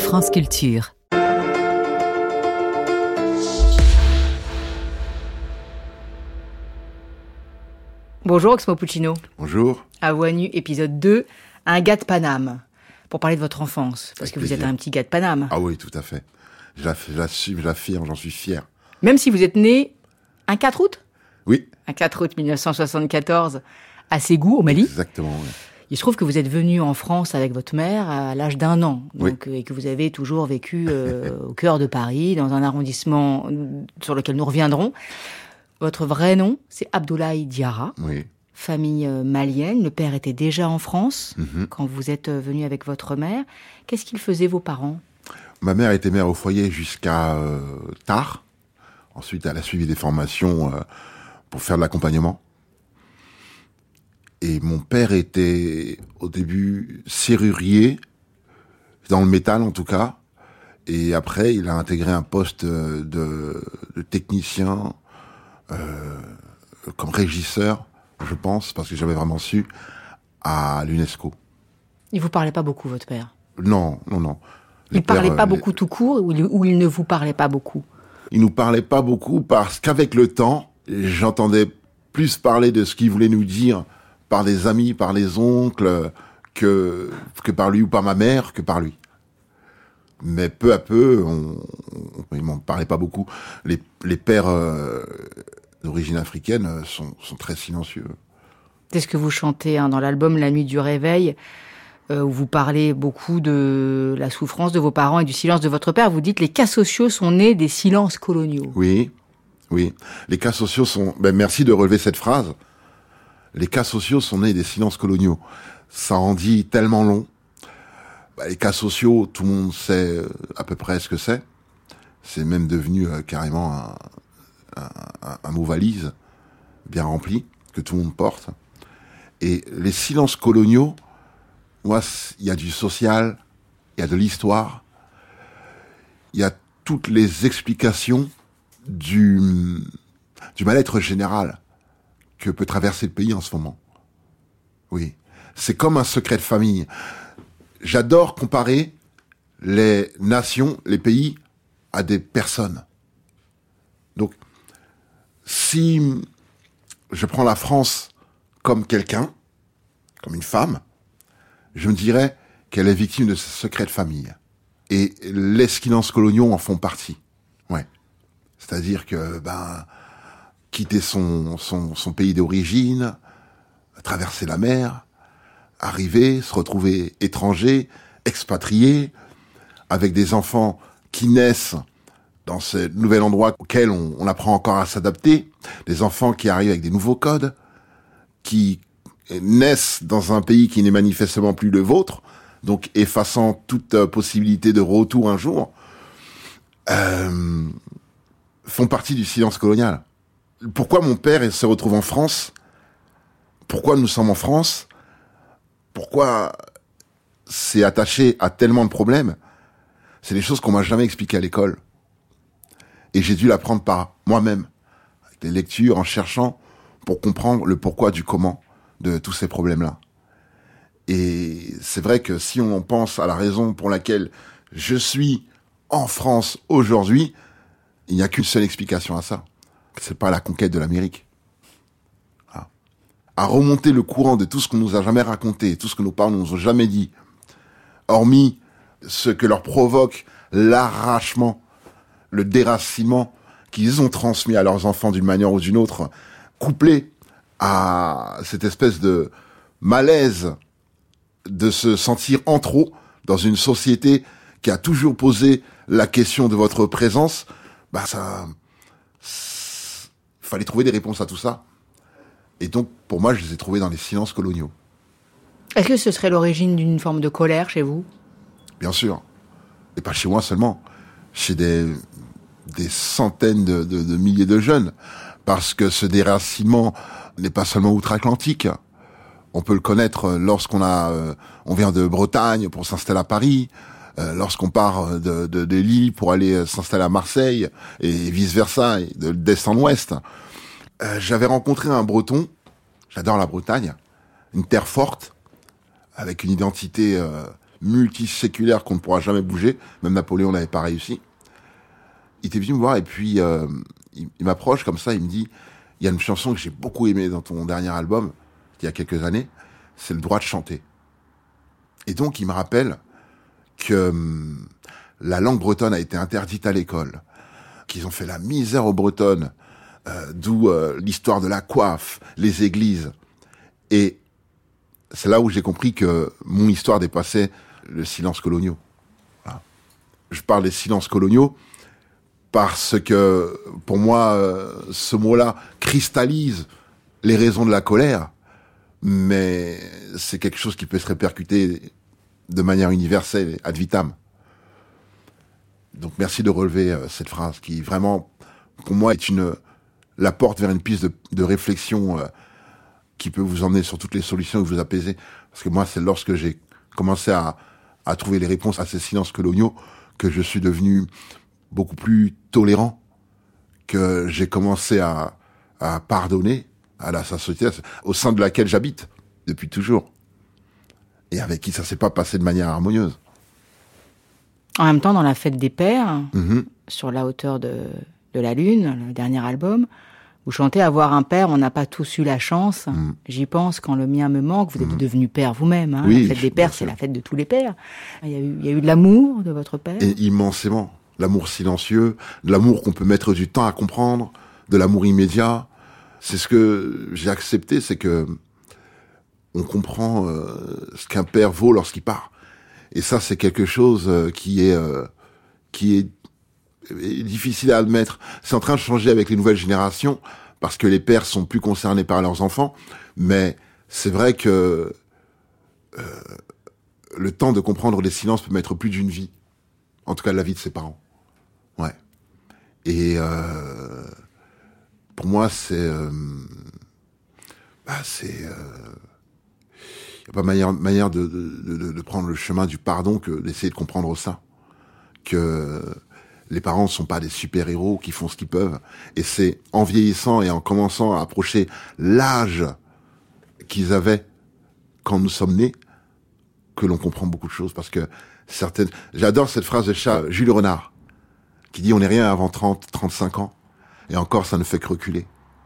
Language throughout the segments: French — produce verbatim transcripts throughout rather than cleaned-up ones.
France Culture. Bonjour Oxmo Puccino. Bonjour. À Wanu, épisode deux, un gars de Paname. Pour parler de votre enfance, parce Avec que vous plaisir. êtes un petit gars de Paname. Ah oui, tout à fait. Je la- je l'assume, je l'affirme, j'en suis fier. Même si vous êtes né un quatre août Oui, Un quatre août mille neuf cent soixante-quatorze, à Ségou, au Mali. exactement. Ouais. Il se trouve que vous êtes venu en France avec votre mère à l'âge d'un an, Oui. donc, euh, et que vous avez toujours vécu euh, au cœur de Paris, dans un arrondissement euh, sur lequel nous reviendrons. Votre vrai nom, c'est Abdoulaye Diarra, Oui. famille euh, malienne. Le père était déjà en France Mhm. quand vous êtes euh, venu avec votre mère. Qu'est-ce qu'ils faisaient, vos parents ? Ma mère était mère au foyer jusqu'à euh, tard. Ensuite, elle a suivi des formations euh, pour faire de l'accompagnement. Et mon père était, au début, serrurier, dans le métal en tout cas. Et après, il a intégré un poste de, de technicien, euh, comme régisseur, je pense, parce que j'avais vraiment su, à l'UNESCO. Il vous parlait pas beaucoup, votre père ? Non, non, non. Il Les pères, parlait pas euh, beaucoup tout court, ou il, ou il ne vous parlait pas beaucoup ? Il nous parlait pas beaucoup parce qu'avec le temps, j'entendais plus parler de ce qu'il voulait nous dire par des amis, par les oncles, que, que par lui ou par ma mère, que par lui. Mais peu à peu, on, on, il m'en parlait pas beaucoup. Les, les pères euh, d'origine africaine sont, sont très silencieux. C'est ce que vous chantez hein, dans l'album La Nuit du Réveil, euh, où vous parlez beaucoup de la souffrance de vos parents et du silence de votre père. Vous dites « Les cas sociaux sont nés des silences coloniaux ». Oui, oui. Les cas sociaux sont... Ben, merci de relever cette phrase. Les cas sociaux sont nés des silences coloniaux. Ça en dit tellement long. Ben, les cas sociaux, tout le monde sait à peu près ce que c'est. C'est même devenu euh, carrément un, un, un, un mot valise bien rempli, que tout le monde porte. Et les silences coloniaux, moi, il y a du social, il y a de l'histoire, il y a toutes les explications du, du mal-être général que peut traverser le pays en ce moment. Oui. C'est comme un secret de famille. J'adore comparer les nations, les pays, à des personnes. Donc, si je prends la France comme quelqu'un, comme une femme, je me dirais qu'elle est victime de ce secret de famille. Et les silences coloniaux en font partie. Ouais. C'est-à-dire que, ben, quitter son, son, son pays d'origine, traverser la mer, arriver, se retrouver étranger, expatrié, avec des enfants qui naissent dans ce nouvel endroit auquel on, on apprend encore à s'adapter, des enfants qui arrivent avec des nouveaux codes, qui naissent dans un pays qui n'est manifestement plus le vôtre, donc effaçant toute euh, possibilité de retour un jour, euh, font partie du silence colonial. Pourquoi mon père se retrouve en France ? Pourquoi nous sommes en France ? Pourquoi c'est attaché à tellement de problèmes ? C'est des choses qu'on m'a jamais expliquées à l'école. Et j'ai dû l'apprendre par moi-même, avec des lectures, en cherchant, pour comprendre le pourquoi du comment de tous ces problèmes-là. Et c'est vrai que si on pense à la raison pour laquelle je suis en France aujourd'hui, il n'y a qu'une seule explication à ça. C'est pas la conquête de l'Amérique. Voilà. À remonter le courant de tout ce qu'on nous a jamais raconté, tout ce que nos parents nous ont jamais dit, hormis ce que leur provoque l'arrachement, le déracinement qu'ils ont transmis à leurs enfants d'une manière ou d'une autre, couplé à cette espèce de malaise de se sentir en trop dans une société qui a toujours posé la question de votre présence, bah ça, il fallait trouver des réponses à tout ça. Et donc, pour moi, je les ai trouvées dans les silences coloniaux. Est-ce que ce serait l'origine d'une forme de colère chez vous ? Bien sûr. Et pas chez moi seulement. Chez des, des centaines de, de, de milliers de jeunes. Parce que ce déracinement n'est pas seulement outre-Atlantique. On peut le connaître lorsqu'on a, euh, on vient de Bretagne pour s'installer à Paris, euh, lorsqu'on part de, de, de Lille pour aller s'installer à Marseille, et vice-versa, de, d'est en ouest. Euh, j'avais rencontré un Breton, j'adore la Bretagne, une terre forte, avec une identité euh, multiséculaire qu'on ne pourra jamais bouger. Même Napoléon n'avait pas réussi. Il était venu me voir et puis euh, il, il m'approche comme ça, il me dit, il y a une chanson que j'ai beaucoup aimée dans ton dernier album, il y a quelques années, c'est le droit de chanter. Et donc il me rappelle que hum, la langue bretonne a été interdite à l'école, qu'ils ont fait la misère aux Bretonnes, euh, d'où euh, l'histoire de la coiffe, les églises. Et c'est là où j'ai compris que mon histoire dépassait le silence colonial. Voilà. Je parle des silences coloniaux parce que, pour moi, euh, ce mot-là cristallise les raisons de la colère, mais c'est quelque chose qui peut se répercuter de manière universelle, ad vitam. Donc merci de relever euh, cette phrase qui, vraiment, pour moi, est une la porte vers une piste de, de réflexion euh, qui peut vous emmener sur toutes les solutions et vous apaiser. Parce que moi, c'est lorsque j'ai commencé à, à trouver les réponses à ces silences coloniaux que je suis devenu beaucoup plus tolérant, que j'ai commencé à, à pardonner à la société au sein de laquelle j'habite depuis toujours et avec qui ça s'est pas passé de manière harmonieuse. En même temps, dans la fête des pères, Mm-hmm. sur la hauteur de, de la lune, le dernier album, vous chantez « Avoir un père, on n'a pas tous eu la chance. Mm. J'y pense quand le mien me manque. » Vous êtes mm. devenu père vous-même. Hein. Oui, la fête des pères, c'est la fête de tous les pères. Il y a eu, il y a eu de l'amour de votre père. Et immensément. L'amour silencieux, de l'amour qu'on peut mettre du temps à comprendre, de l'amour immédiat. C'est ce que j'ai accepté, c'est que on comprend euh, ce qu'un père vaut lorsqu'il part. Et ça, c'est quelque chose euh, qui est euh, qui est est difficile à admettre. C'est en train de changer avec les nouvelles générations parce que les pères sont plus concernés par leurs enfants. Mais c'est vrai que euh, le temps de comprendre les silences peut mettre plus d'une vie. En tout cas, la vie de ses parents. Ouais. Et euh, pour moi, c'est euh, bah, c'est il euh, y a pas manière manière de, de, de, de prendre le chemin du pardon que d'essayer de comprendre ça. Que les parents ne sont pas des super-héros qui font ce qu'ils peuvent. Et c'est en vieillissant et en commençant à approcher l'âge qu'ils avaient quand nous sommes nés que l'on comprend beaucoup de choses. Parce que certaines... J'adore cette phrase de chat, Jules Renard, qui dit « On n'est rien avant trente, trente-cinq ans. » Et encore, ça ne fait que reculer.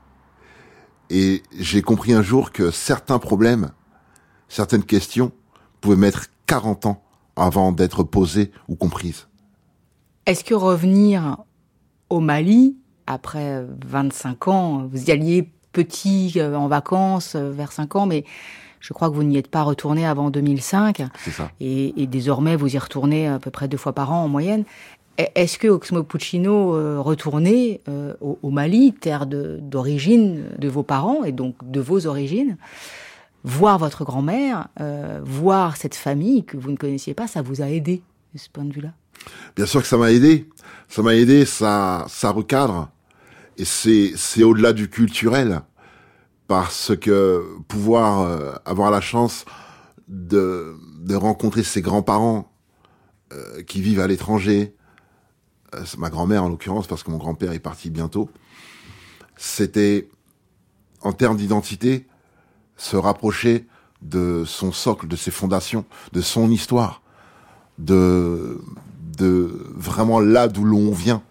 Et j'ai compris un jour que certains problèmes, certaines questions, pouvaient mettre quarante ans avant d'être posées ou comprises. Est-ce que revenir au Mali, après vingt-cinq ans, vous y alliez petit, en vacances, vers cinq ans, mais je crois que vous n'y êtes pas retourné avant deux mille cinq. C'est ça. Et, et désormais, vous y retournez à peu près deux fois par an en moyenne. Est-ce que Oxmo Puccino euh, retournait euh, au, au Mali, terre de, d'origine de vos parents, et donc de vos origines, voir votre grand-mère, euh, voir cette famille que vous ne connaissiez pas, ça vous a aidé, de ce point de vue-là? Bien sûr que ça m'a aidé. Ça m'a aidé, ça, ça recadre. Et c'est, c'est au-delà du culturel. Parce que pouvoir euh, avoir la chance de, de rencontrer ses grands-parents euh, qui vivent à l'étranger, euh, c'est ma grand-mère en l'occurrence, parce que mon grand-père est parti bientôt, c'était, en termes d'identité, se rapprocher de son socle, de ses fondations, de son histoire, de... de vraiment là d'où l'on vient.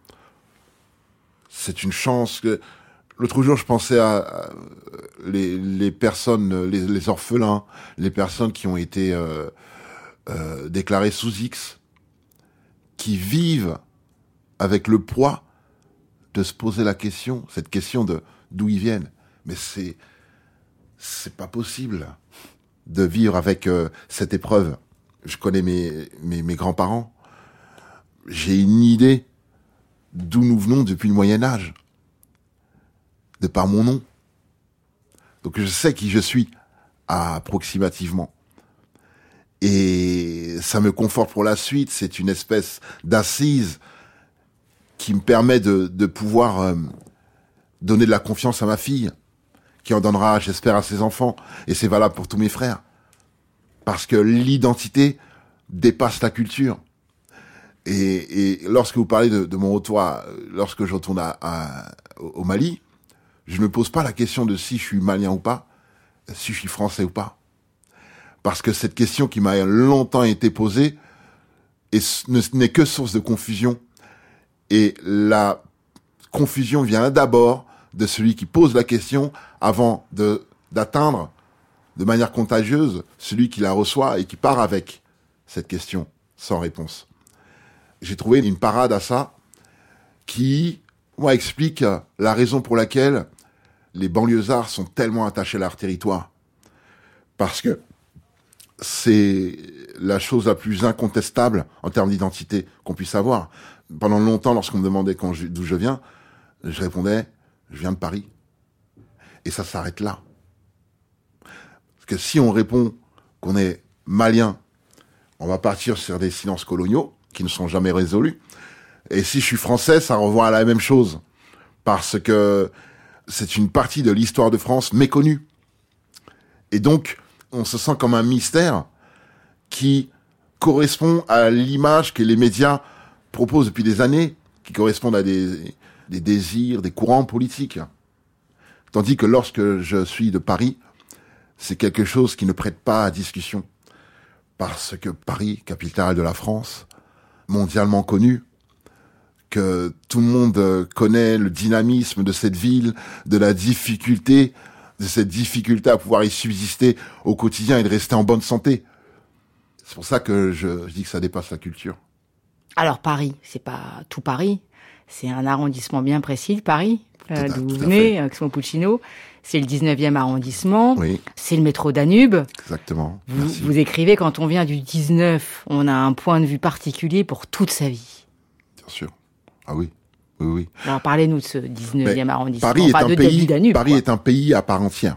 C'est une chance que... L'autre jour, je pensais à, à les, les personnes, les, les orphelins, les personnes qui ont été euh, euh, déclarées sous X, qui vivent avec le poids de se poser la question, cette question de d'où ils viennent. Mais c'est c'est pas possible de vivre avec euh, cette épreuve. Je connais mes mes, mes grands-parents. J'ai une idée d'où nous venons depuis le Moyen-Âge, de par mon nom. Donc je sais qui je suis, approximativement. Et ça me conforte pour la suite, c'est une espèce d'assise qui me permet de, de pouvoir euh, donner de la confiance à ma fille, qui en donnera, j'espère, à ses enfants, et c'est valable pour tous mes frères. Parce que l'identité dépasse la culture. Et, et lorsque vous parlez de, de mon retour, à, lorsque je retourne à, à, au Mali, je ne me pose pas la question de si je suis malien ou pas, si je suis français ou pas. parce que cette question qui m'a longtemps été posée est, ne, n'est que source de confusion. Et la confusion vient d'abord de celui qui pose la question avant de, d'atteindre de manière contagieuse celui qui la reçoit et qui part avec cette question sans réponse. J'ai trouvé une parade à ça qui, moi, explique la raison pour laquelle les banlieusards sont tellement attachés à leur territoire. Parce que c'est la chose la plus incontestable en termes d'identité qu'on puisse avoir. Pendant longtemps, lorsqu'on me demandait quand je, d'où je viens, je répondais, je viens de Paris. Et ça s'arrête là. Parce que si on répond qu'on est malien, on va partir sur des silences coloniaux qui ne sont jamais résolus. Et si je suis français, ça renvoie à la même chose. Parce que c'est une partie de l'histoire de France méconnue. Et donc, on se sent comme un mystère qui correspond à l'image que les médias proposent depuis des années, qui correspondent à des, des désirs, des courants politiques. Tandis que lorsque je suis de Paris, c'est quelque chose qui ne prête pas à discussion. Parce que Paris, capitale de la France, mondialement connue, que tout le monde connaît le dynamisme de cette ville, de la difficulté, de cette difficulté à pouvoir y subsister au quotidien et de rester en bonne santé. C'est pour ça que je, je dis que ça dépasse la culture. Alors Paris, c'est pas tout Paris, c'est un arrondissement bien précis de Paris, euh, d'où vous venez, Oxmo Puccino. C'est le dix-neuvième arrondissement, oui. C'est le métro Danube. Exactement. Vous, vous écrivez, quand on vient du dix-neuf, on a un point de vue particulier pour toute sa vie. Bien sûr. Ah oui, oui, oui. Alors parlez-nous de ce dix-neuvième Mais arrondissement. Paris, enfin, est, un de pays, Danube, Paris quoi. est un pays à part entière.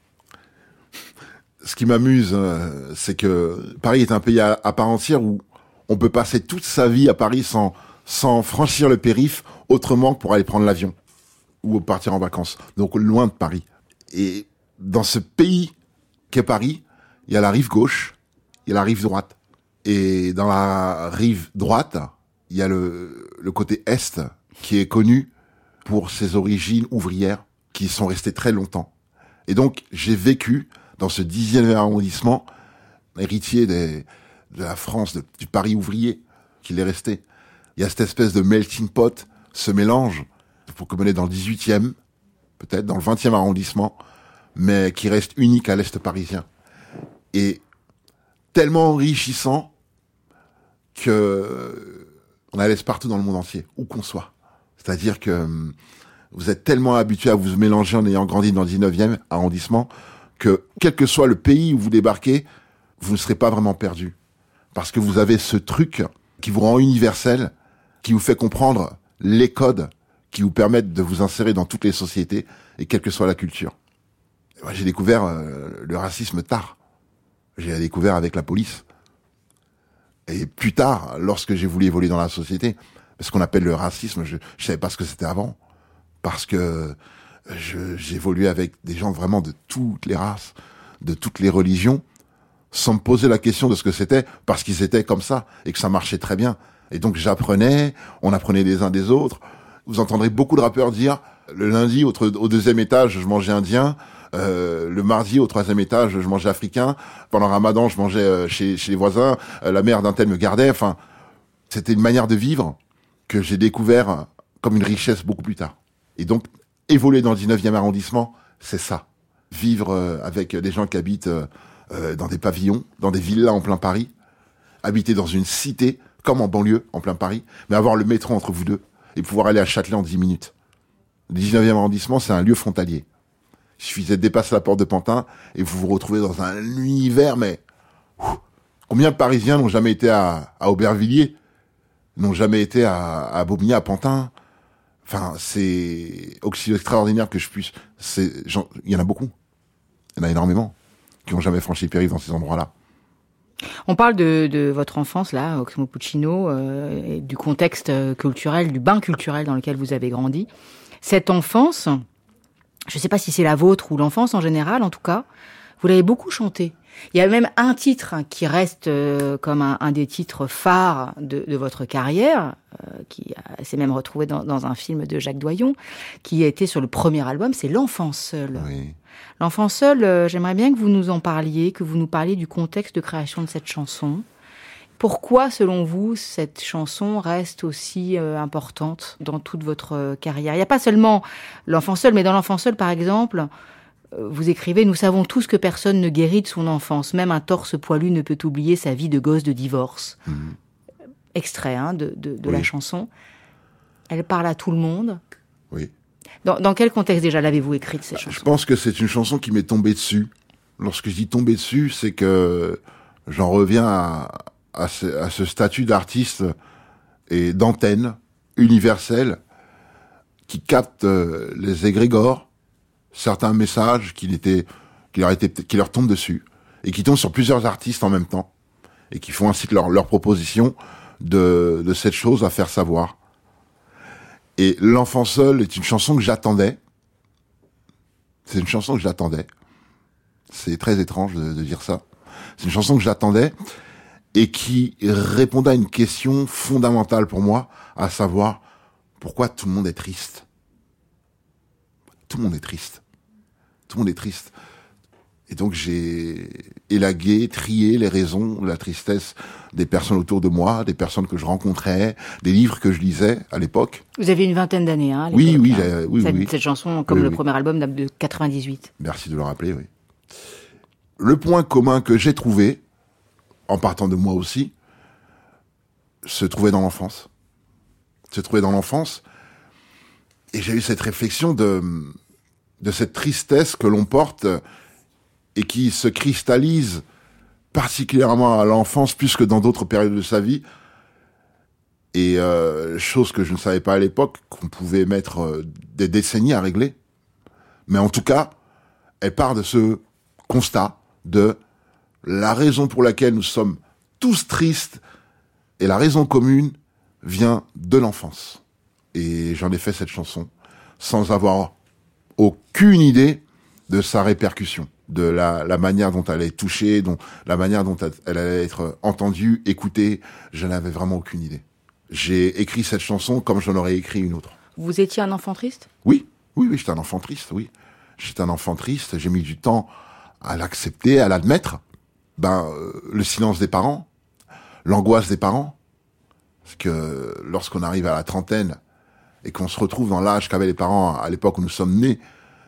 Ce qui m'amuse, euh, c'est que Paris est un pays à, à part entière où on peut passer toute sa vie à Paris sans, sans franchir le périph', autrement que pour aller prendre l'avion ou partir en vacances. Donc loin de Paris. Et dans ce pays qu'est Paris, il y a la rive gauche, il y a la rive droite. Et dans la rive droite, il y a le, le côté est qui est connu pour ses origines ouvrières qui sont restées très longtemps. Et donc, j'ai vécu dans ce dixième arrondissement, héritier des, de la France, de, du Paris ouvrier, qu'il est resté. Il y a cette espèce de melting pot, ce mélange, pour que mener dans le dix-huitième, peut-être dans le vingtième arrondissement, mais qui reste unique à l'Est parisien. Et tellement enrichissant que on la laisse partout dans le monde entier, où qu'on soit. C'est-à-dire que vous êtes tellement habitué à vous mélanger en ayant grandi dans le dix-neuvième arrondissement que, quel que soit le pays où vous débarquez, vous ne serez pas vraiment perdu. Parce que vous avez ce truc qui vous rend universel, qui vous fait comprendre les codes qui vous permettent de vous insérer dans toutes les sociétés, et quelle que soit la culture. Et moi, j'ai découvert euh, le racisme tard. J'ai découvert avec la police. Et plus tard, lorsque j'ai voulu évoluer dans la société, ce qu'on appelle le racisme, je, je savais pas ce que c'était avant. Parce que je, j'évoluais avec des gens vraiment de toutes les races, de toutes les religions, sans me poser la question de ce que c'était, parce qu'ils étaient comme ça, et que ça marchait très bien. Et donc j'apprenais, on apprenait les uns des autres. Vous entendrez beaucoup de rappeurs dire, le lundi, au, au deuxième étage, je mangeais indien, euh, le mardi, au troisième étage, je mangeais africain, pendant Ramadan, je mangeais euh, chez, chez les voisins, euh, la mère d'un tel me gardait, enfin, c'était une manière de vivre que j'ai découvert comme une richesse beaucoup plus tard. Et donc, évoluer dans le dix-neuvième arrondissement, c'est ça. Vivre euh, avec des gens qui habitent euh, euh, dans des pavillons, dans des villas en plein Paris, habiter dans une cité, comme en banlieue, en plein Paris, mais avoir le métro entre vous deux, et pouvoir aller à Châtelet en dix minutes. Le dix-neuvième arrondissement, c'est un lieu frontalier. Il suffisait de dépasser la porte de Pantin, et vous vous retrouvez dans un univers, mais... Ouf, combien de Parisiens n'ont jamais été à, à Aubervilliers, n'ont jamais été à, à Bobigny, à Pantin? Enfin, c'est aussi extraordinaire que je puisse... C'est, il y en a beaucoup. Il y en a énormément qui n'ont jamais franchi le périph' dans ces endroits-là. On parle de, de votre enfance, là, Oxmo Puccino, euh, et du contexte culturel, du bain culturel dans lequel vous avez grandi. Cette enfance, je ne sais pas si c'est la vôtre ou l'enfance en général, en tout cas, vous l'avez beaucoup chantée. Il y a même un titre qui reste euh, comme un, un des titres phares de, de votre carrière, euh, qui a, s'est même retrouvé dans, dans un film de Jacques Doyon, qui a été sur le premier album, c'est L'Enfant seul. Oui. L'enfant seul, euh, j'aimerais bien que vous nous en parliez, que vous nous parliez du contexte de création de cette chanson. Pourquoi, selon vous, cette chanson reste aussi euh, importante dans toute votre euh, carrière ? Il n'y a pas seulement l'enfant seul, mais dans l'enfant seul, par exemple, euh, vous écrivez « Nous savons tous que personne ne guérit de son enfance. Même un torse poilu ne peut oublier sa vie de gosse de divorce. Mmh. » Extrait hein, de, de, de oui. la chanson. Elle parle à tout le monde. Oui. Dans, dans quel contexte déjà l'avez-vous écrite, cette chanson ? Je pense que c'est une chanson qui m'est tombée dessus. Lorsque je dis tomber dessus, c'est que j'en reviens à... À ce, à ce statut d'artiste et d'antenne universelle qui capte euh, les égrégores, certains messages qui, étaient, qui, leur étaient, qui leur tombent dessus et qui tombent sur plusieurs artistes en même temps et qui font ainsi leur, leur proposition de, de cette chose à faire savoir. Et L'Enfant seul est une chanson que j'attendais. C'est une chanson que j'attendais. C'est très étrange de, de dire ça. C'est une chanson que j'attendais et qui répondait à une question fondamentale pour moi, à savoir pourquoi tout le monde est triste. Tout le monde est triste. Tout le monde est triste. Et donc j'ai élagué, trié les raisons de la tristesse des personnes autour de moi, des personnes que je rencontrais, des livres que je lisais à l'époque. Vous avez une vingtaine d'années, hein, à oui, oui, hein. oui, cette, oui. Cette chanson, comme oui, le oui. premier album, date de quatre-vingt-dix-huit. Merci de le rappeler, oui. Le point commun que j'ai trouvé, en partant de moi aussi, se trouvait dans l'enfance. Se trouvait dans l'enfance. Et j'ai eu cette réflexion de, de cette tristesse que l'on porte et qui se cristallise particulièrement à l'enfance plus que dans d'autres périodes de sa vie. Et euh, chose que je ne savais pas à l'époque, qu'on pouvait mettre euh, des décennies à régler. Mais en tout cas, elle part de ce constat de la raison pour laquelle nous sommes tous tristes et la raison commune vient de l'enfance. Et j'en ai fait cette chanson sans avoir aucune idée de sa répercussion, de la, la manière dont elle allait toucher, dont, la manière dont elle allait être entendue, écoutée. Je n'avais vraiment aucune idée. J'ai écrit cette chanson comme j'en aurais écrit une autre. Vous étiez un enfant triste ? Oui, oui, oui, j'étais un enfant triste, oui. J'étais un enfant triste, j'ai mis du temps à l'accepter, à l'admettre. Ben, euh, le silence des parents, l'angoisse des parents. Parce que lorsqu'on arrive à la trentaine et qu'on se retrouve dans l'âge qu'avaient les parents à l'époque où nous sommes nés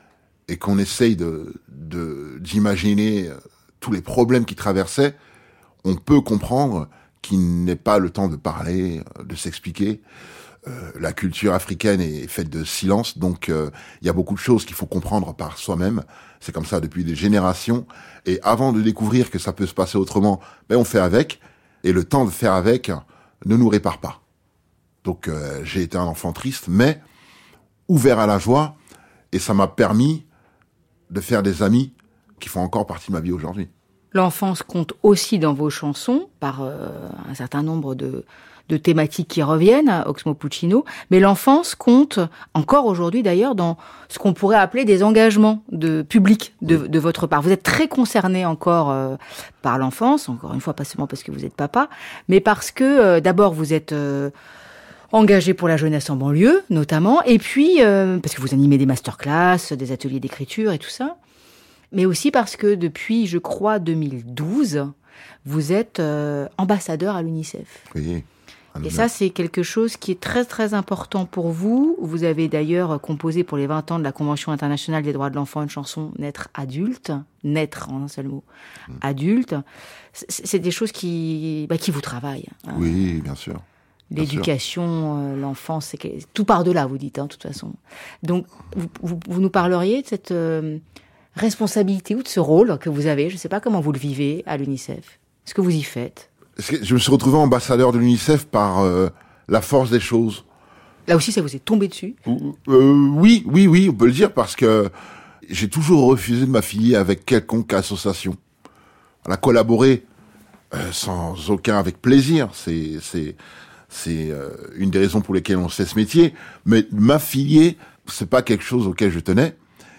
et qu'on essaye de, de, d'imaginer tous les problèmes qu'ils traversaient, on peut comprendre qu'il n'est pas le temps de parler, de s'expliquer. Euh, la culture africaine est faite de silence, donc il euh, y a beaucoup de choses qu'il faut comprendre par soi-même. C'est comme ça depuis des générations. Et avant de découvrir que ça peut se passer autrement, ben on fait avec. Et le temps de faire avec ne nous répare pas. Donc euh, j'ai été un enfant triste, mais ouvert à la joie. Et ça m'a permis de faire des amis qui font encore partie de ma vie aujourd'hui. L'enfance compte aussi dans vos chansons, par euh, un certain nombre de, de thématiques qui reviennent à Oxmo Puccino, mais l'enfance compte encore aujourd'hui d'ailleurs dans ce qu'on pourrait appeler des engagements de public de, oui. de votre part. Vous êtes très concerné encore euh, par l'enfance, encore une fois pas seulement parce que vous êtes papa, mais parce que euh, d'abord vous êtes euh, engagé pour la jeunesse en banlieue notamment, et puis euh, parce que vous animez des masterclass, des ateliers d'écriture et tout ça. Mais aussi parce que depuis, je crois, deux mille douze, vous êtes euh, ambassadeur à l'UNICEF. Oui. Et ça, c'est quelque chose qui est très, très important pour vous. Vous avez d'ailleurs composé pour les vingt ans de la Convention internationale des droits de l'enfant une chanson « Naître adulte », naître en un seul mot, mmh. adulte. C'est des choses qui, bah, qui vous travaillent. Hein. Oui, bien sûr. L'éducation, euh, l'enfance, c'est tout par-delà, vous dites, hein, de toute façon. Donc, vous, vous, vous nous parleriez de cette... Euh, responsabilité ou de ce rôle que vous avez, je ne sais pas comment vous le vivez à l'UNICEF. Est-ce que vous y faites ? Je me suis retrouvé ambassadeur de l'UNICEF par euh, la force des choses. Là aussi, ça vous est tombé dessus ? euh, Oui, oui, oui, on peut le dire, parce que j'ai toujours refusé de m'affilier avec quelconque association. On a collaboré euh, sans aucun avec plaisir, c'est c'est c'est euh, une des raisons pour lesquelles on fait ce métier, mais m'affilier, c'est pas quelque chose auquel je tenais.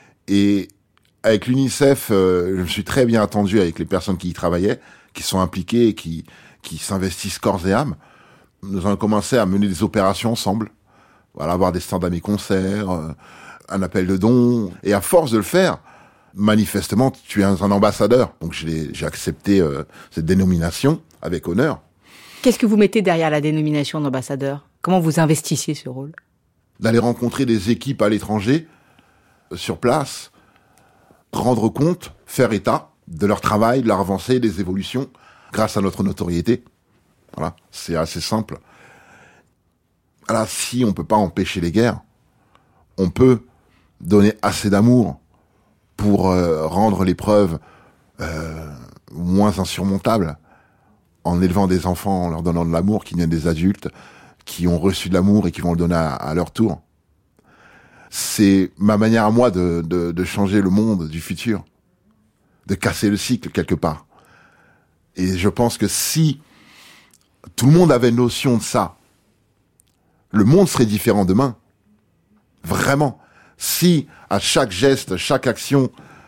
Et avec l'UNICEF, euh, je me suis très bien entendu avec les personnes qui y travaillaient, qui sont impliquées et qui, qui s'investissent corps et âme. Nous avons commencé à mener des opérations ensemble. Voilà, avoir des stands à mes concerts, euh, un appel de dons. Et à force de le faire, Manifestement, tu es un ambassadeur. Donc j'ai, j'ai accepté euh, cette dénomination avec honneur. Qu'est-ce que vous mettez derrière la dénomination d'ambassadeur ? Comment vous investissiez ce rôle ? D'aller rencontrer des équipes à l'étranger, euh, sur place, rendre compte, faire état de leur travail, de leur avancée, des évolutions, grâce à notre notoriété. Voilà, c'est assez simple. Alors, si on peut pas empêcher les guerres, on peut donner assez d'amour pour euh, rendre l'épreuve euh, moins insurmontable, en élevant des enfants, en leur donnant de l'amour, qui viennent des adultes, qui ont reçu de l'amour et qui vont le donner à, à leur tour. C'est ma manière à moi de, de, de changer le monde du futur, de casser le cycle quelque part. Et je pense que si tout le monde avait notion de ça, le monde serait différent demain. Vraiment. Si à chaque geste, chaque action,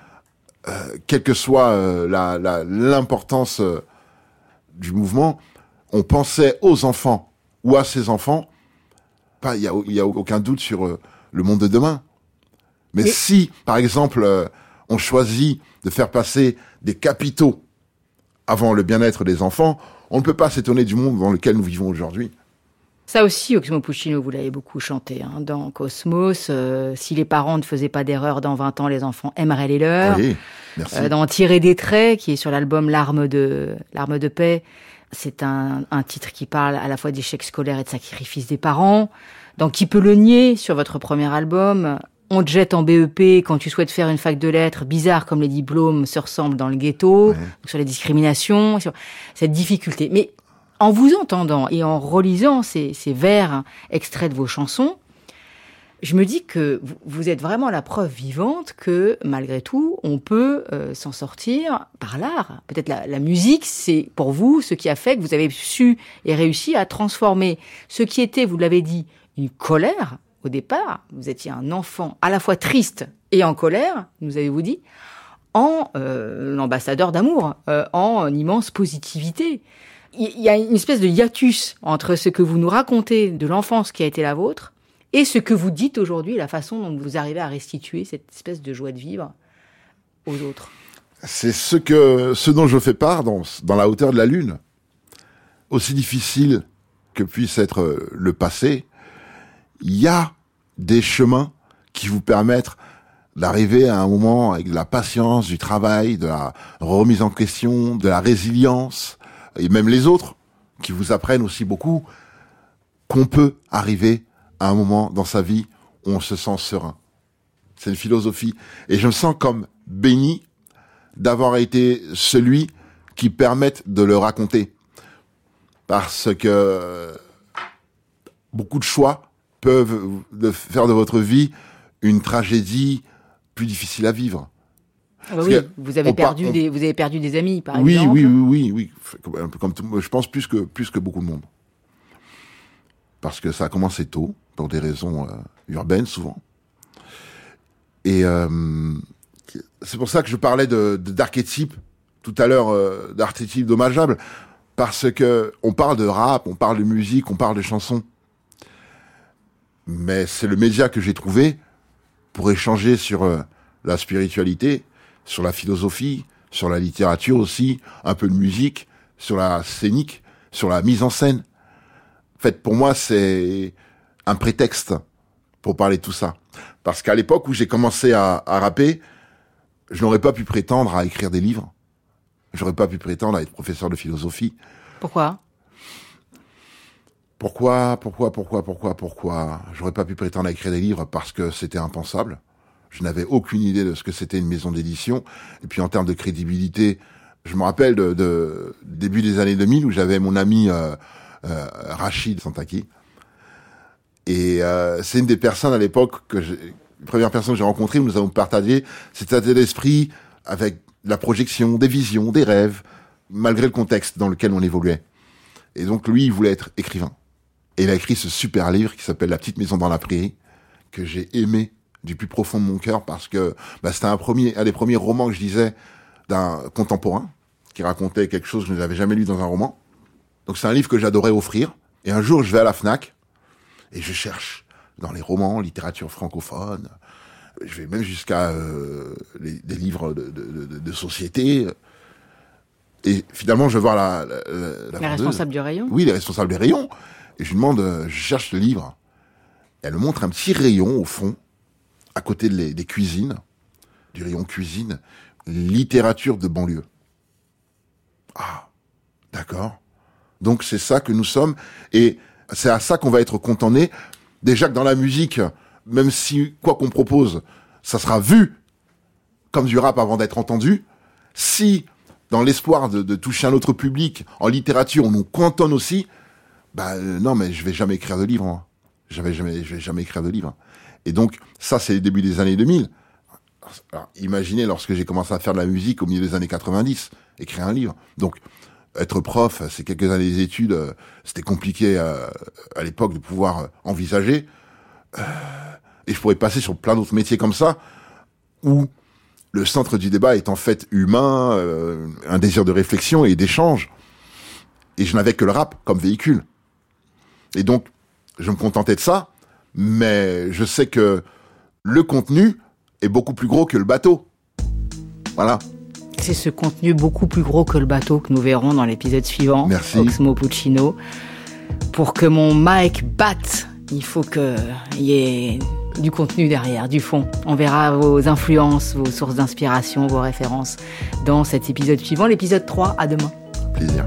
euh, quelle que soit euh, la, la, l'importance euh, du mouvement, on pensait aux enfants ou à ses enfants, il n'y a, y a aucun doute sur euh, le monde de demain. Mais, Mais si, par exemple, euh, on choisit de faire passer des capitaux avant le bien-être des enfants, on ne peut pas s'étonner du monde dans lequel nous vivons aujourd'hui. Ça aussi, Oxmo Puccino, vous l'avez beaucoup chanté hein, dans Cosmos. Euh, si les parents ne faisaient pas d'erreurs, dans vingt ans, les enfants aimeraient les leurs. Oui, merci. Euh, dans Tirer des traits, qui est sur l'album L'arme de, L'arme de paix, c'est un, un titre qui parle à la fois d'échecs scolaires et de sacrifices des parents. Dans Qui peut le nier, sur votre premier album, on te jette en B E P quand tu souhaites faire une fac de lettres, bizarre comme les diplômes se ressemblent dans le ghetto, ouais. Sur les discriminations, sur cette difficulté. Mais en vous entendant et en relisant ces, ces vers extraits de vos chansons, je me dis que vous êtes vraiment la preuve vivante que, malgré tout, on peut euh, s'en sortir par l'art. Peut-être la, la musique, c'est pour vous ce qui a fait que vous avez su et réussi à transformer ce qui était, vous l'avez dit, une colère au départ. Vous étiez un enfant à la fois triste et en colère, nous avez-vous dit, en euh, l'ambassadeur d'amour, euh, en immense positivité. Il y a une espèce de hiatus entre ce que vous nous racontez de l'enfance qui a été la vôtre et ce que vous dites aujourd'hui, la façon dont vous arrivez à restituer cette espèce de joie de vivre aux autres. C'est ce que, ce dont je fais part dans, dans La hauteur de la lune. Aussi difficile que puisse être le passé, il y a des chemins qui vous permettent d'arriver à un moment avec de la patience, du travail, de la remise en question, de la résilience, et même les autres, qui vous apprennent aussi beaucoup, qu'on peut arriver à un moment dans sa vie où on se sent serein. C'est une philosophie. Et je me sens comme béni d'avoir été celui qui permette de le raconter. Parce que beaucoup de choix peuvent faire de votre vie une tragédie plus difficile à vivre. Ah bah oui, vous avez perdu par... des, vous avez perdu des amis, par oui, exemple. Oui, oui, oui, oui, comme, comme tout, je pense plus que plus que beaucoup de monde, parce que ça a commencé tôt, pour des raisons euh, urbaines souvent. Et euh, c'est pour ça que je parlais de, de d'archétypes tout à l'heure, euh, d'archétypes dommageables, parce que on parle de rap, on parle de musique, on parle de chansons, mais c'est le média que j'ai trouvé pour échanger sur euh, la spiritualité, sur la philosophie, sur la littérature aussi, un peu de musique, sur la scénique, sur la mise en scène. En fait, pour moi, c'est un prétexte pour parler de tout ça. Parce qu'à l'époque où j'ai commencé à, à rapper, je n'aurais pas pu prétendre à écrire des livres. J'aurais pas pu prétendre à être professeur de philosophie. Pourquoi ? Pourquoi, pourquoi, pourquoi, pourquoi, pourquoi ? J'aurais pas pu prétendre à écrire des livres parce que c'était impensable. Je n'avais aucune idée de ce que c'était une maison d'édition. Et puis en termes de crédibilité, je me rappelle de, de début des années deux mille où j'avais mon ami euh, euh, Rachid Santaki. Et euh, c'est une des personnes à l'époque que j'ai, la première personne que j'ai rencontrée où nous avons partagé cet état d'esprit avec la projection, des visions, des rêves, malgré le contexte dans lequel on évoluait. Et donc lui, il voulait être écrivain. Et il a écrit ce super livre qui s'appelle La petite maison dans la prairie, que j'ai aimé du plus profond de mon cœur parce que bah, c'était un premier, un des premiers romans que je lisais d'un contemporain qui racontait quelque chose que je n'avais jamais lu dans un roman. Donc c'est un livre que j'adorais offrir. Et un jour, je vais à la Fnac et je cherche dans les romans, littérature francophone, Je vais même jusqu'à euh, les, des livres de, de, de, de société. Et finalement, je vais voir la... La, la, la responsable du rayon. Oui, les responsables des rayons. Et je lui demande, euh, je cherche le livre. Elle me montre un petit rayon au fond, à côté de les, des cuisines, du rayon cuisine, littérature de banlieue. Ah, d'accord. Donc c'est ça que nous sommes. Et c'est à ça qu'on va être contenté. Déjà que dans la musique... Même si, quoi qu'on propose, ça sera vu comme du rap avant d'être entendu, si, dans l'espoir de, de toucher un autre public, en littérature, on nous cantonne aussi, bah euh, non, mais je vais jamais écrire de livre. Hein. Je vais jamais, je vais jamais écrire de livre. Et donc, ça, c'est le début des années deux mille. Alors, imaginez lorsque j'ai commencé à faire de la musique au milieu des années quatre-vingt-dix, écrire un livre. Donc, être prof, c'est quelques années d'études, euh, c'était compliqué euh, à l'époque de pouvoir euh, envisager. Euh, et je pourrais passer sur plein d'autres métiers comme ça, où le centre du débat est en fait humain, euh, un désir de réflexion et d'échange. Et je n'avais que le rap comme véhicule. Et donc, je me contentais de ça, mais je sais que le contenu est beaucoup plus gros que le bateau. Voilà. C'est ce contenu beaucoup plus gros que le bateau que nous verrons dans l'épisode suivant. Merci. Oxmo Puccino. Pour que mon mic batte, il faut qu'il y ait du contenu derrière, du fond. On verra vos influences, vos sources d'inspiration, vos références dans cet épisode suivant, l'épisode trois. À demain. Plaisir.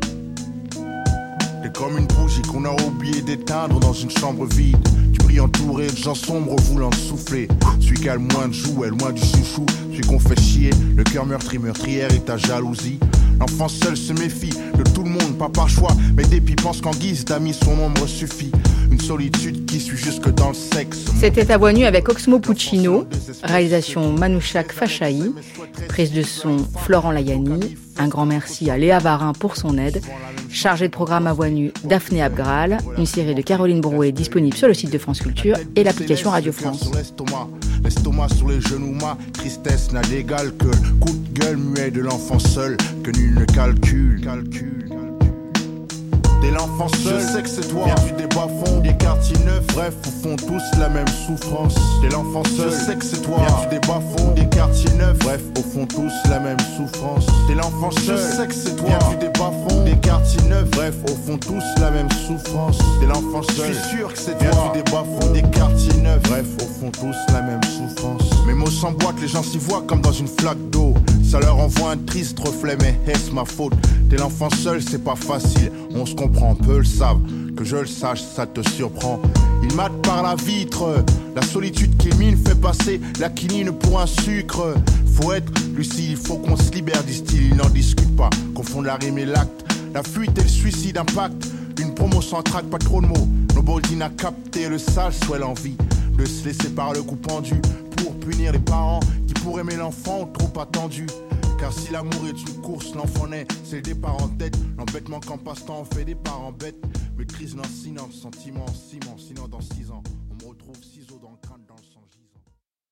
T'es comme une bougie qu'on a oublié d'éteindre dans une chambre vide. Tu brilles entouré de gens sombres voulant te souffler. Celui qui a le moins de joues est loin du chouchou. Celui qu'on fait chier, le cœur meurtri, meurtrière et ta jalousie. L'enfant seul se méfie de tout le monde, pas par choix, mais dépit pense qu'en guise d'amis son ombre suffit. Une solitude qui suit jusque dans le sexe. C'était à voix nue avec Oxmo Puccino, réalisation Manouchak Fachaï, prise de son Florent Layani. Un grand merci à Léa Varin pour son aide. Chargée de programme à voix nue, Daphné Abgral. Une série de Caroline Brouet disponible sur le site de France Culture et l'application Radio France. L'estomac sur les genoux, ma tristesse n'a d'égal que le coup de gueule muet de l'enfant seul que nul ne calcule. calcule. T'es l'enfant seul, je sais que c'est toi. Viens du débat fond, des quartiers neufs. Bref, au fond tous la même souffrance. T'es l'enfant seul, je sais que c'est toi. Viens du débat fond, des quartiers neufs. Bref, au fond tous la même souffrance. T'es l'enfant seul, je sais que c'est toi. Viens du débat fond, des quartiers neufs. Bref, au fond tous la même souffrance. T'es l'enfant seul, je suis sûr que c'est toi. Viens du débat fond, des quartiers neufs. Bref, au fond tous la même souffrance. Mes mots s'emboîtent, les gens s'y voient comme dans une flaque d'eau. Ça leur envoie un triste reflet, mais est-ce ma faute? T'es l'enfant seul, c'est pas facile. On se comprend, peu le savent. Que je le sache, ça te surprend. Il mate par la vitre. La solitude qui mine fait passer la quinine pour un sucre. Faut être lucide, il faut qu'on se libère, disent-ils. Ils n'en discutent pas. Confondent la rime et l'acte. La fuite et le suicide impact. Une promo sans trac, pas trop de mots. Noboldine a capté le sale, soit l'envie de se laisser par le coup pendu. Pour punir les parents qui pour aimer l'enfant trop attendu. Car si l'amour est une course, l'enfant naît, c'est le départ en tête. L'embêtement qu'en passe-temps on fait des parents bêtes. Maîtrise lancinante, sentiment ciment. Sinon dans six ans, on me retrouve ciseaux dans le crâne.